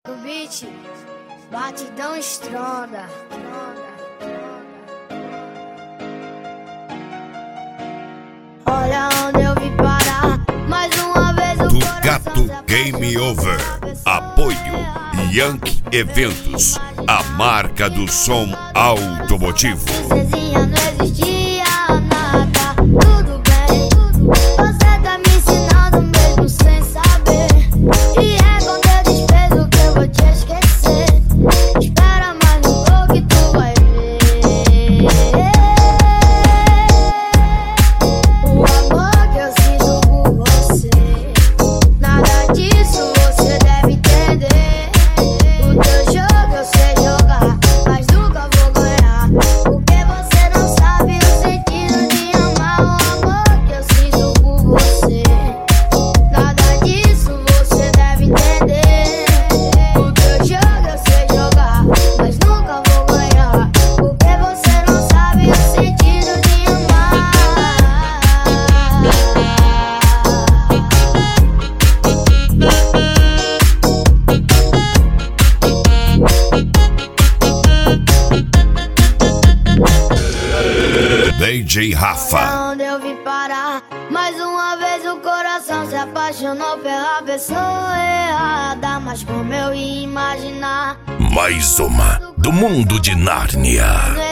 O beat, batidão estronda. Olha onde eu vim parar, mais uma vez o Ducato Game Over. Apoio Yankee Eventos, a marca do som automotivo. Princesinha, não existia nada, tudo bem. Você tá me ensinando mesmo sem saber. E é quando eu desprezo que eu vou te esquecer. Espera mais um pouco que tu vai ver. O amor que eu sinto por você, nada disso você deve entender. O teu jogo eu sei jogar, mas nunca vou ganhar, porque você não sabe o sentido de amar. O amor que eu sinto por você, nada disso você deve entender. O teu jogo eu sei jogar, mas nunca vou ganhar, porque você não sabe o sentido de amar. DJ Rafa. Onde eu vim parar, mais uma vez o coração se apaixonou pela pessoa errada. Mas como eu ia imaginar, Mais uma do mundo de Nárnia. não